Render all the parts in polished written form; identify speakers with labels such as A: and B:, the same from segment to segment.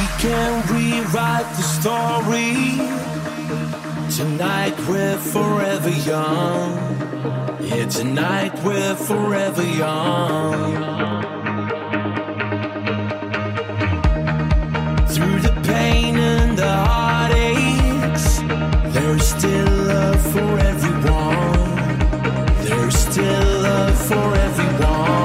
A: can rewrite the story. Tonight we're forever young. Yeah, tonight we're forever young. Through the pain and the heartaches, there's still love for everyone. There's still love for everyone.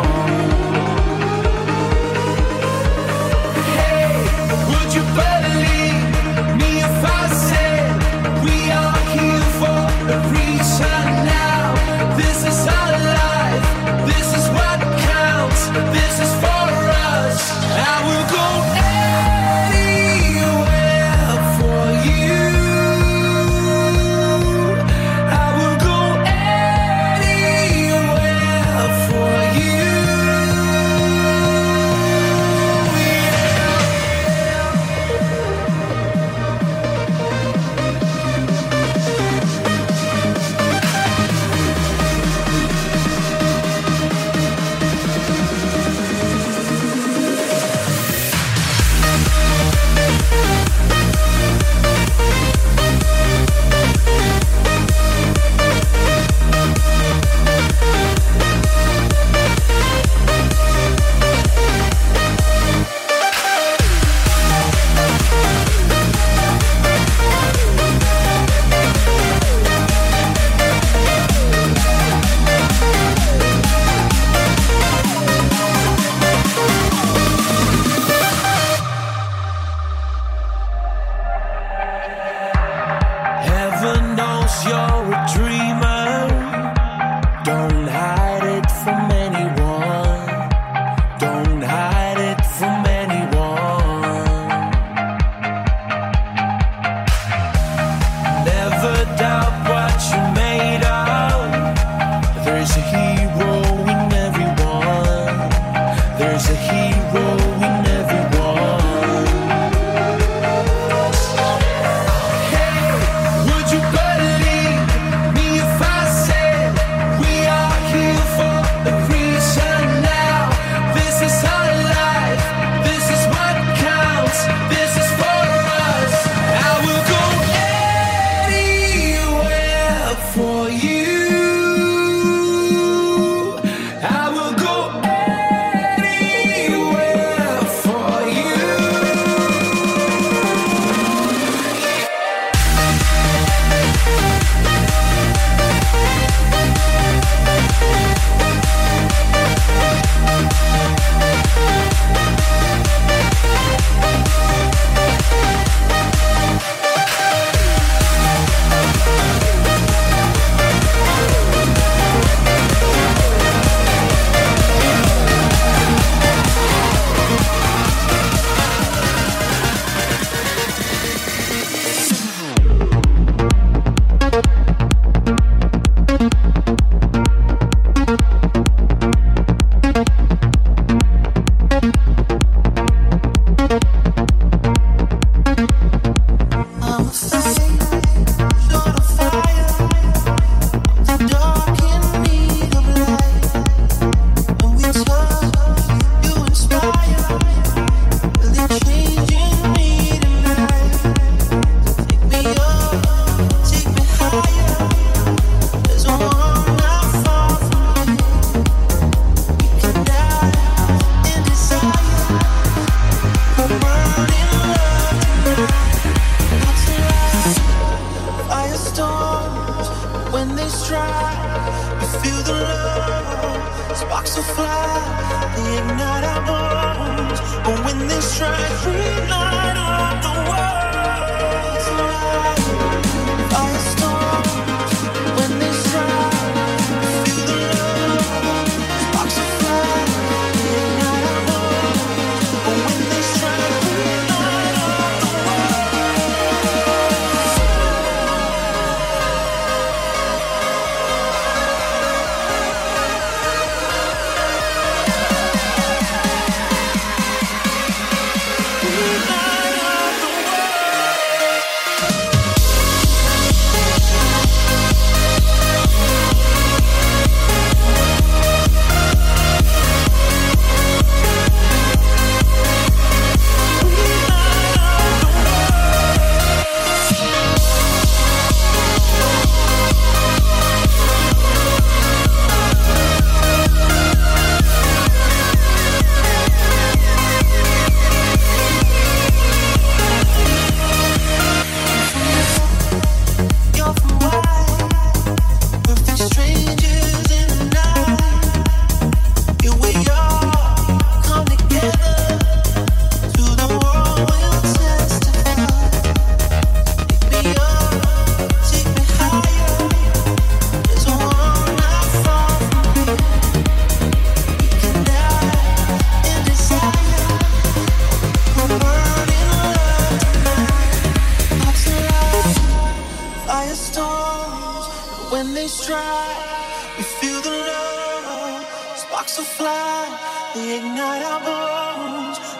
A: You believe me if I said we are here for a reason now. This is our life, this is what counts, this is for us. I will go anywhere for you. I will go anywhere for you.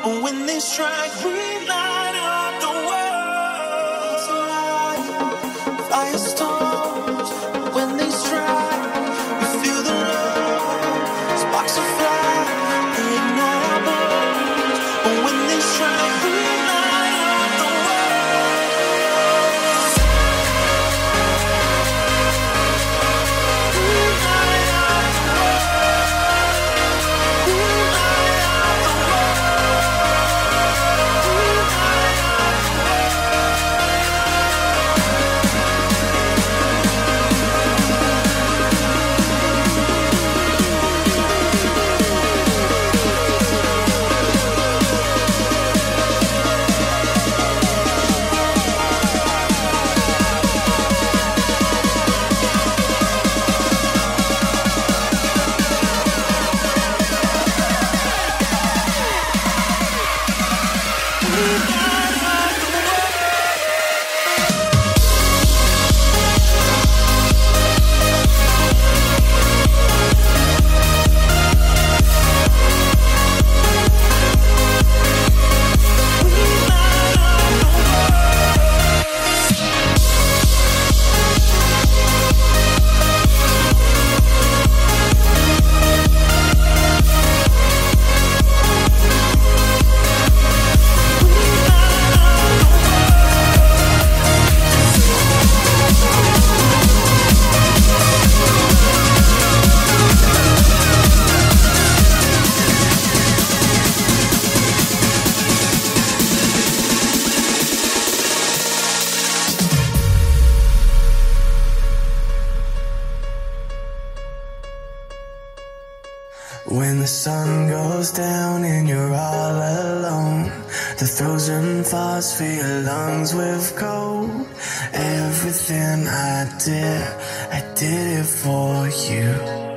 A: When they strike, we light up the world. Firestorms, when they strike, we feel the love. Sparks of fire, they ignite our bones. When they strike, we light up the world. We light up the world. We light up the world. When the sun goes down and you're all alone, the frozen thaws fill your lungs with cold. Everything I did it for you.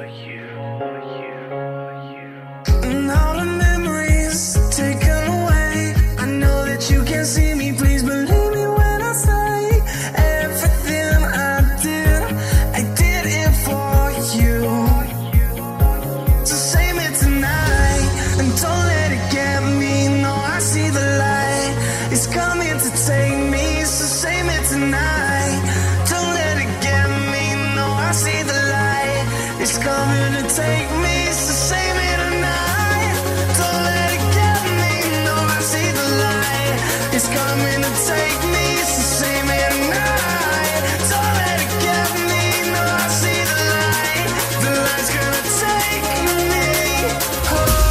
A: And all the memories taken away. I know that you can't see me, please believe me when I say everything I did it for you. So save me tonight and don't let it get me. No, I see the light, it's coming to take me. So save me tonight, don't let it get me. No, I see the light, it's coming to take me. So save me tonight, don't let it get me. No, I see the light, it's coming to take me. So save me tonight, don't let it get me. No, I see the light's gonna take me home.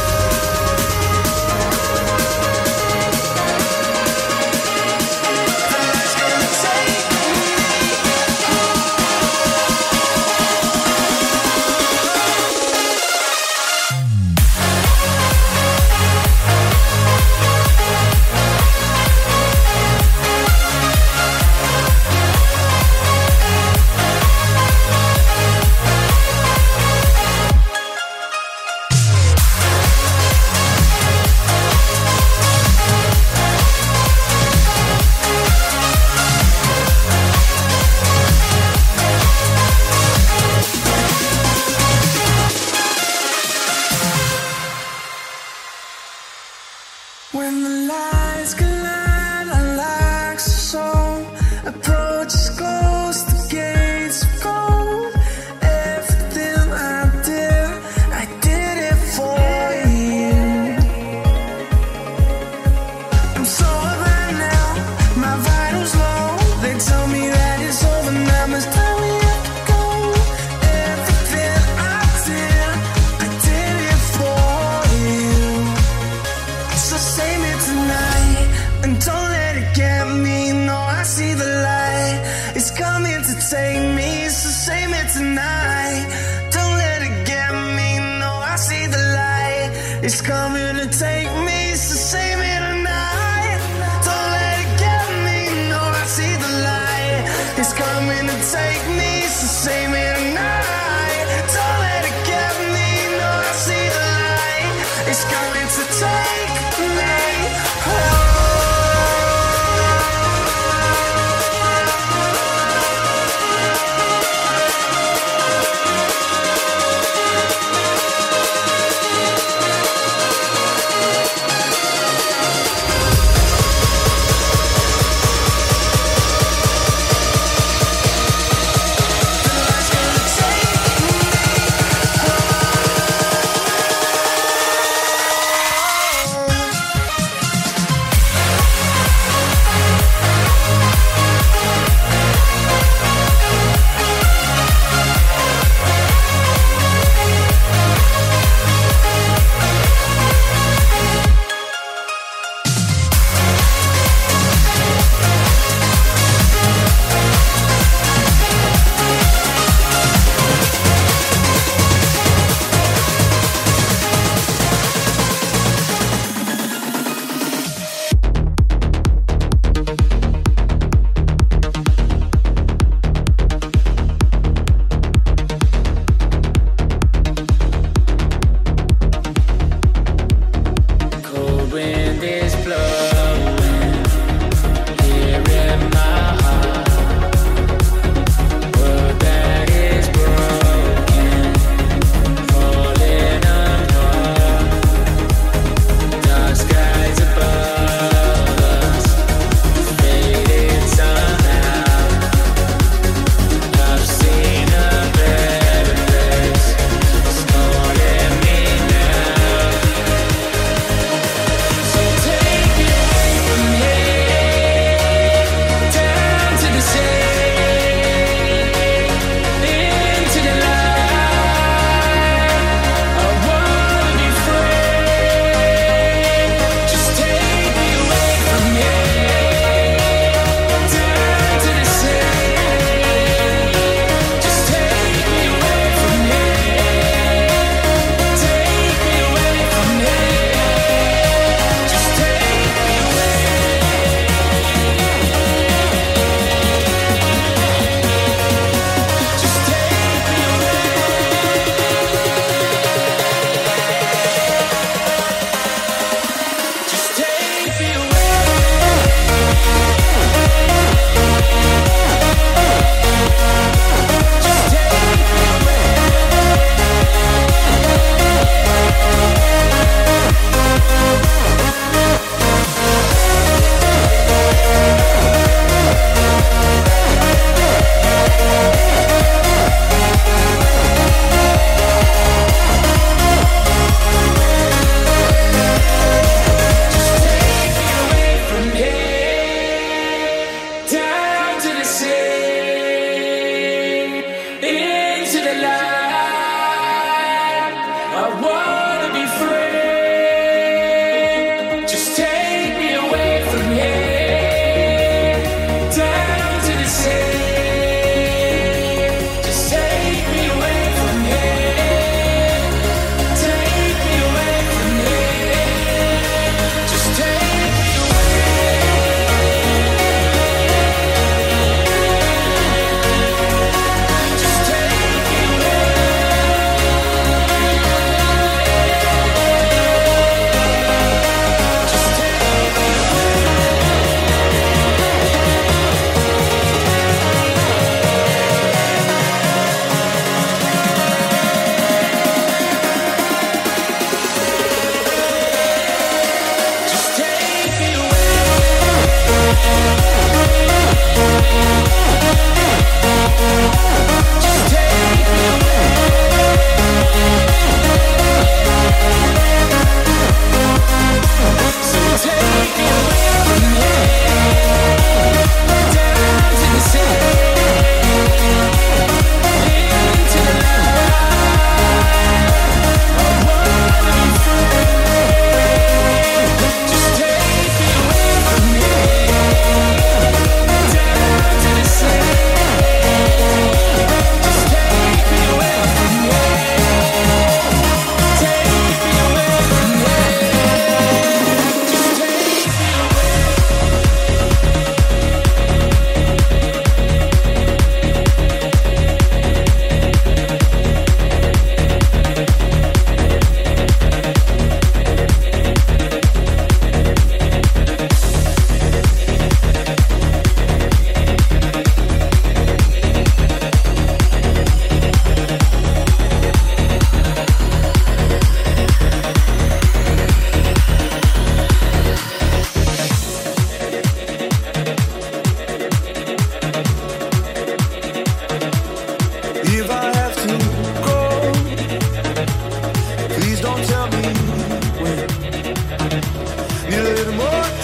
A: The light's gonna take me when the lights collide, unlocks the soul. Approaches close, the gates of gold. Everything I did it for you. I'm so alive now, my vitals low. They tell me that it's over now, it's time we have to go. Everything I did it for you. So save me tonight and don't let it get me. No, I see the light, it's coming to take me. So save me tonight, don't let it get me. No, I see the light, it's coming to take me. So save me tonight, don't let it get me. No, I see the light, it's coming to take me. So save me tonight, don't let it get me. No, I see the light, it's coming to take me home.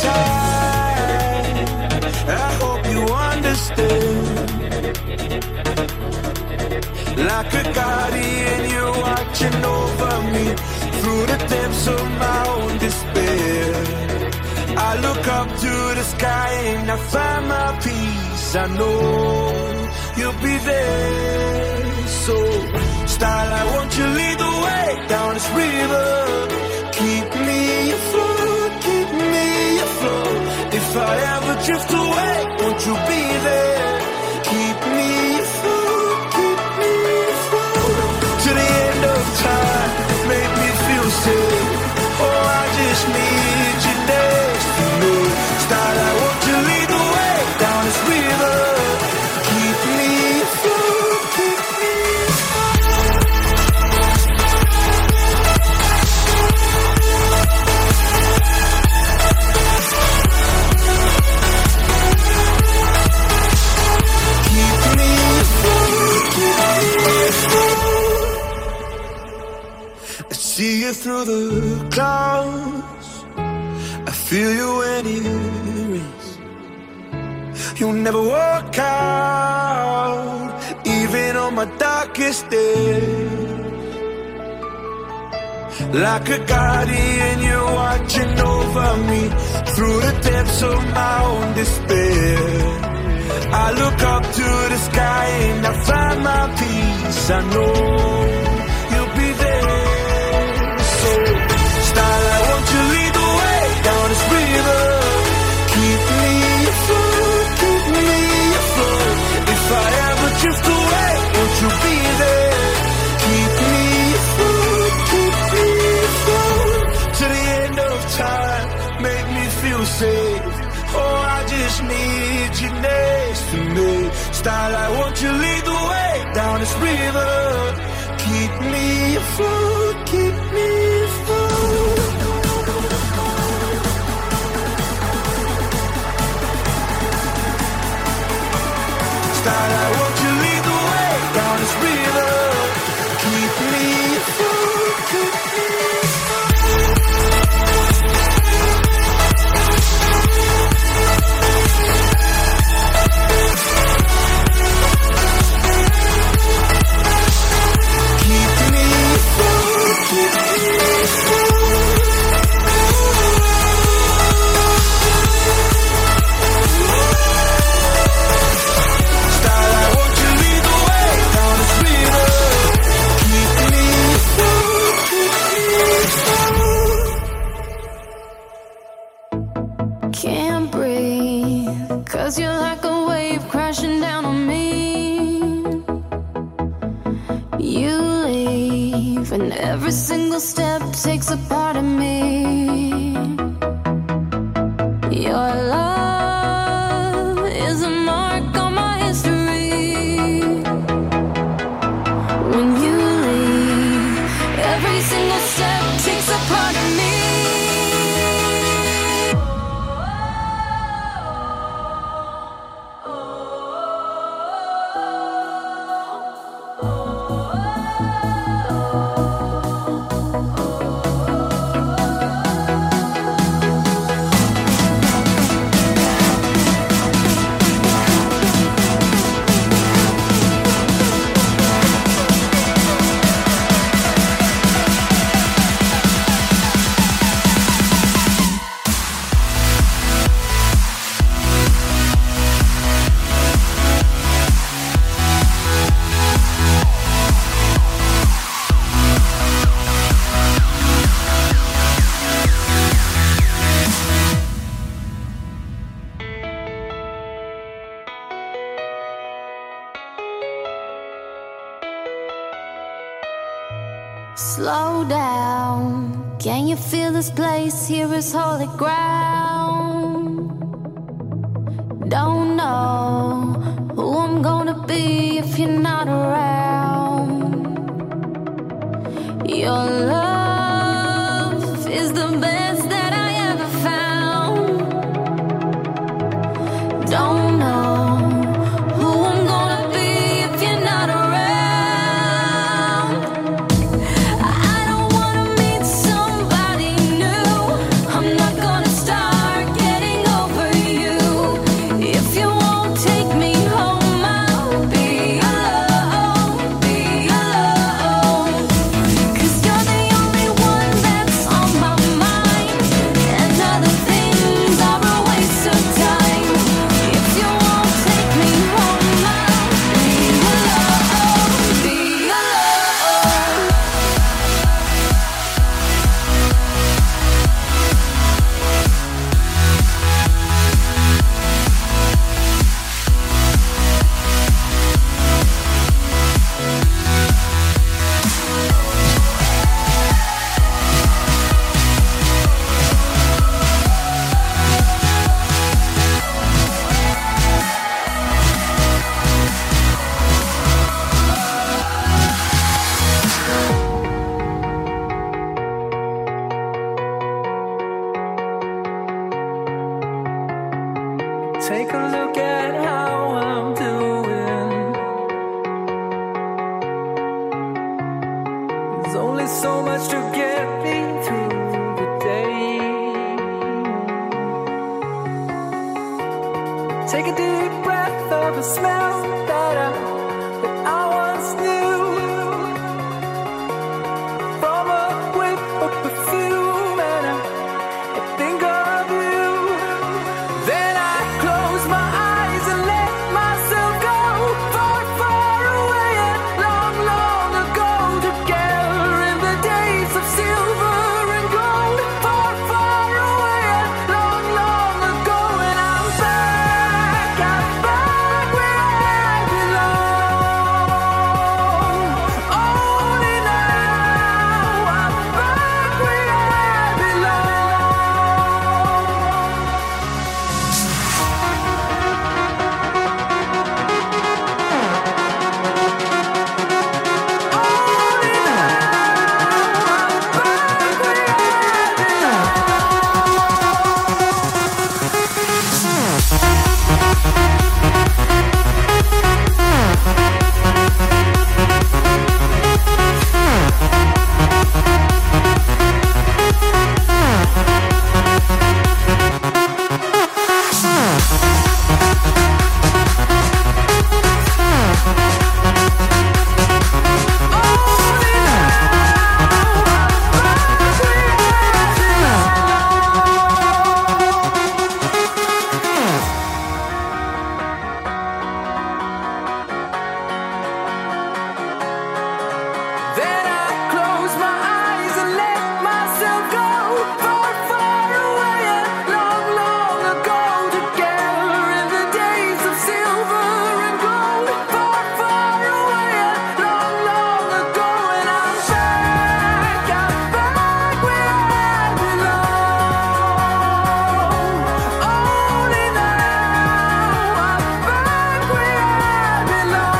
A: time. I hope you understand. Like a guardian, you're watching over me through the depths of my own despair. I look up to the sky and I find my peace. I know you'll be there. So, starlight, won't you lead the way down this river? Keep me afloat, keep me afloat. If I ever drift away, won't you be there? Keep me afloat, keep me afloat. To the end of time, make me feel safe. Oh, I just need you next to me. Starlight, won't you lead the way down this river? Keep me afloat, keep me see you through the clouds. I feel you when it rains. You'll never walk out, even on my darkest days. Like a guardian, you're watching over me through the depths of my own despair. I look up to the sky and I find my peace. I know you'll be there. Starlight, won't you lead the way down this river? Keep me afloat, keep me afloat. If I ever drift away, won't you be there? Keep me afloat, keep me afloat. To the end of time, make me feel safe. Oh, I just need you next to me. Starlight, won't you lead the way down this river? Keep me afloat, keep me afloat. Starlight, won't you lead the way down this river? Keep me afloat, keep me
B: Can't breathe, 'cause you're like a wave crashing down on me. You leave, and every single step takes a part of me. Your love is a mark on my history. When you leave, every single step takes a part of me. Slow down, can you feel this place here is holy ground? Don't know who I'm gonna be if you're not around. Your love is the best that I ever found. Don't know who I'm gonna be if you're not around. I don't wanna meet somebody new. I'm not gonna start getting
A: Take a look at how I'm doing. There's only so much to get me through the day. Take a deep breath of a smell that I once knew. From a whiff of perfume, and I think of you. Then I close my eyes and let myself go far, far away and long, long ago. Together in the days of silver and gold. Far, far away and long, long ago. And I'm back where I belong. Only now I'm back where I belong. Then I close my eyes and let myself go far, far away and long, long ago. Together in the days of silver and gold. Far, far away and long, long ago. And I'm back where I belong. Only now I'm back where I belong.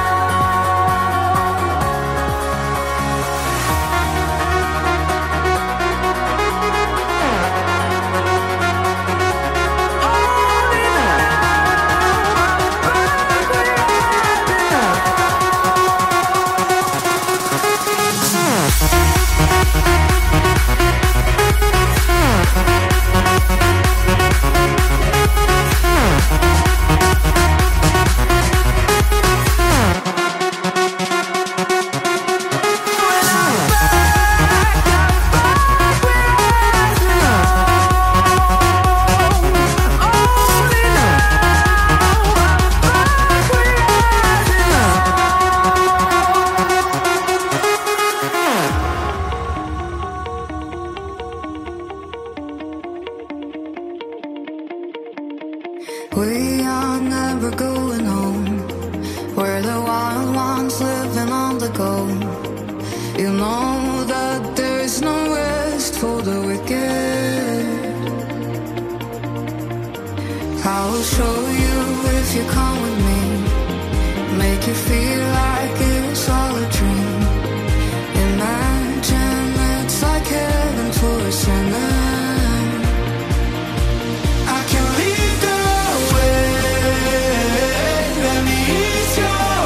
C: We are never going home. We're the wild ones living on the go. You know that there is no rest for the wicked. I will show you if you come with me. Make you feel like it's all a dream. Imagine it's like heaven for a sinner. I can lead the way. Let me ease your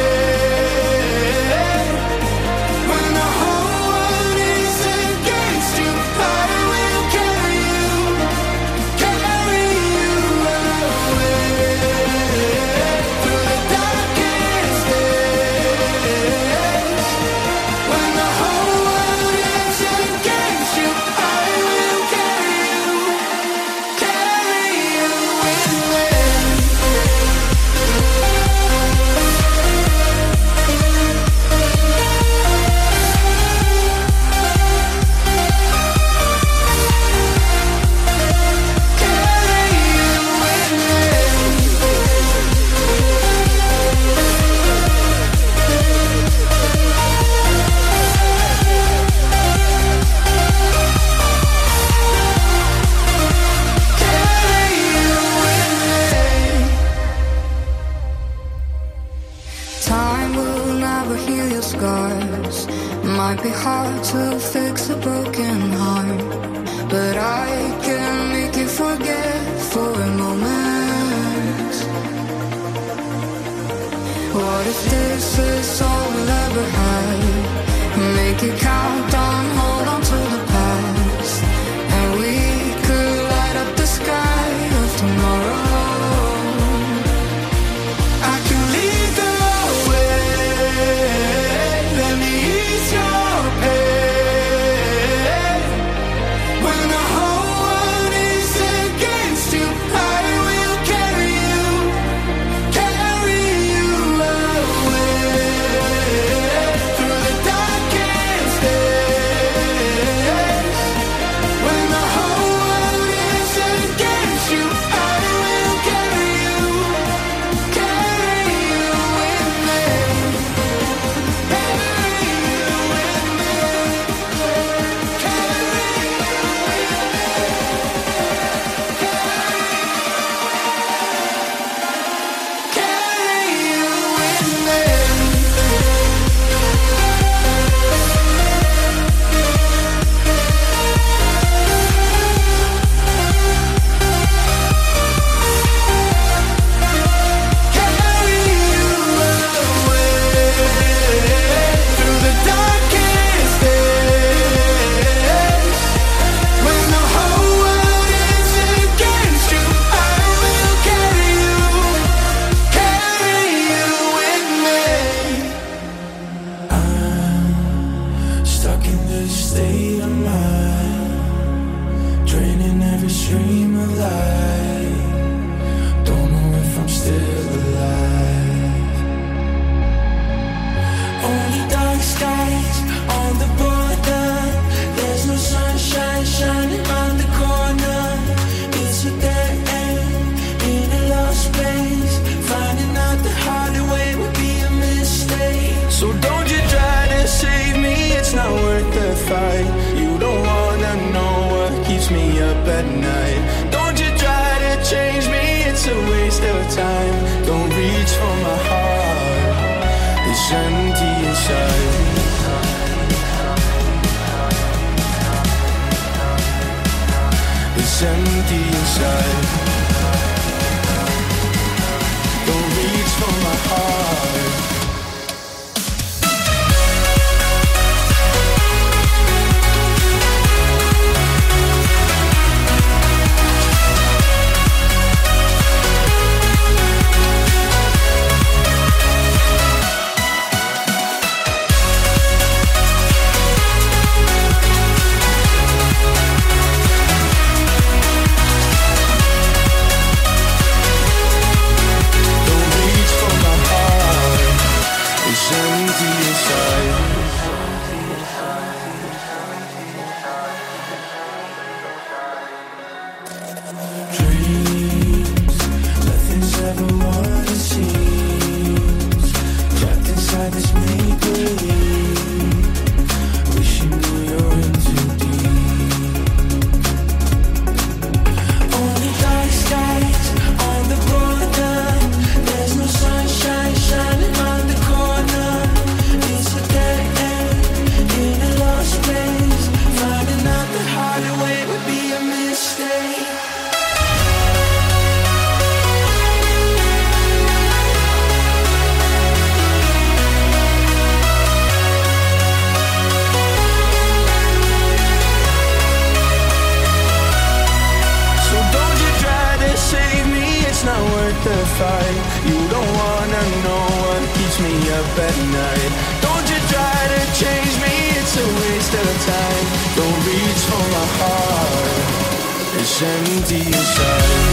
C: pain. When the whole world is against you, I will carry you away through the darkest days. When the whole world is against you, I will carry you with me. Time will never heal your scars. Might be hard to fix a broken heart, but I can make you forget for a moment.
A: beam of light. Don't know if I'm still alive. Only dark skies on the border. There's no sunshine shining round the corner. It's a dead end in a lost place. Finding out the harder way would be a mistake. So don't you try to save me, it's not worth the fight. You don't wanna know what keeps me up at night. Don't you try to change me, it's a waste of time. Don't reach for my heart, it's empty inside. It's empty inside. Don't reach for my heart. You don't wanna know what keeps me up at night. Don't you try to change me, it's a waste of time. Don't reach for my heart, it's empty inside.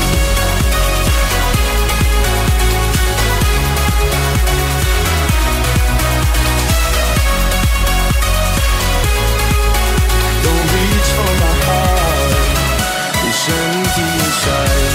A: Don't reach for my heart, it's empty inside.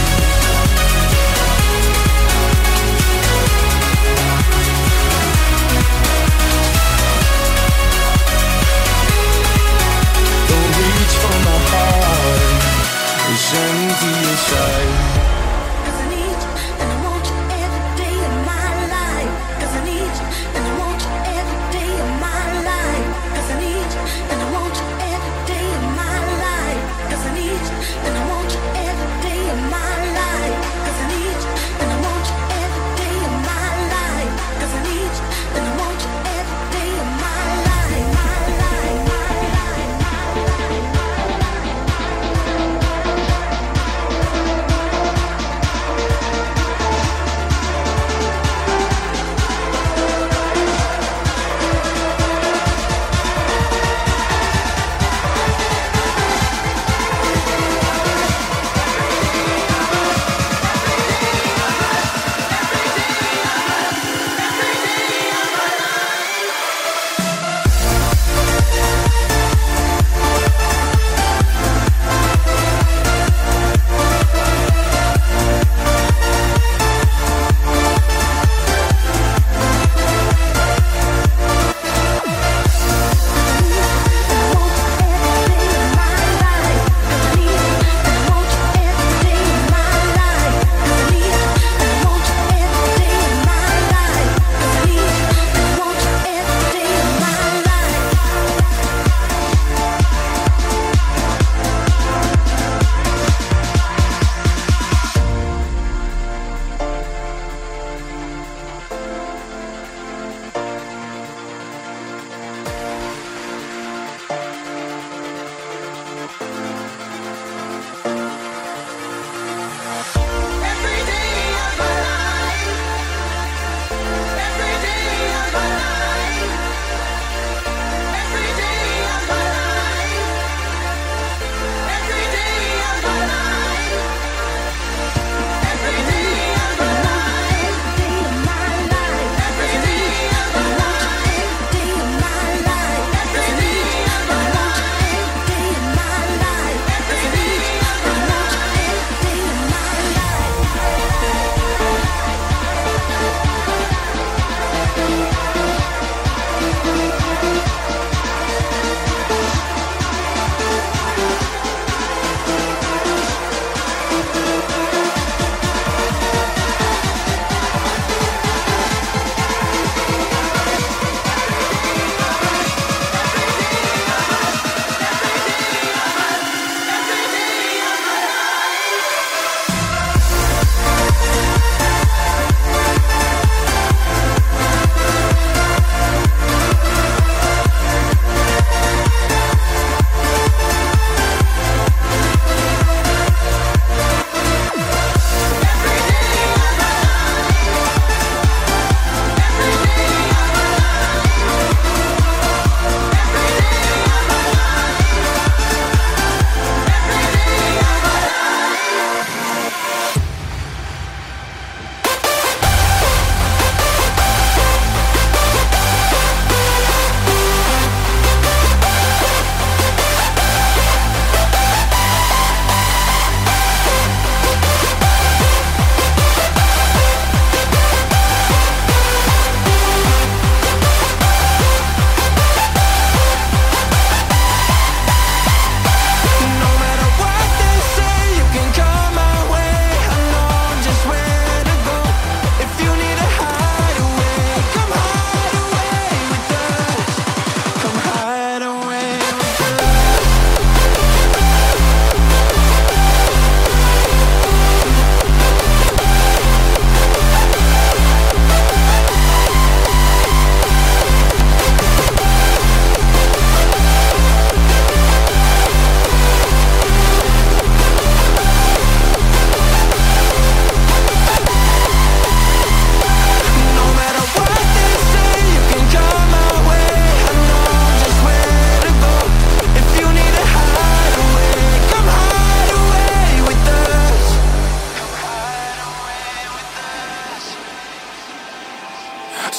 A: It's empty inside.
D: 'Cause I need you and I want you every day of my life. 'Cause I need you and I want you every day of my life. 'Cause I need you and I want you every day of my life. 'Cause I need you and I want you every day of my life. 'Cause I need you and I want you every day of my life. 'Cause I need you and I want you every day of my life. My life, my life, my life, my life.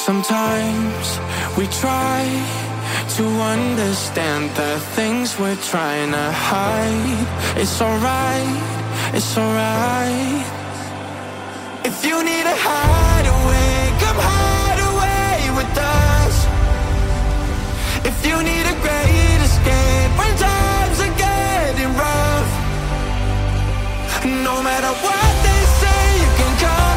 A: Sometimes we try to understand the things we're trying to hide. It's alright, it's alright. If you need a hideaway, come hide away with us. If you need a great escape when times are getting rough, no matter what they say, you can come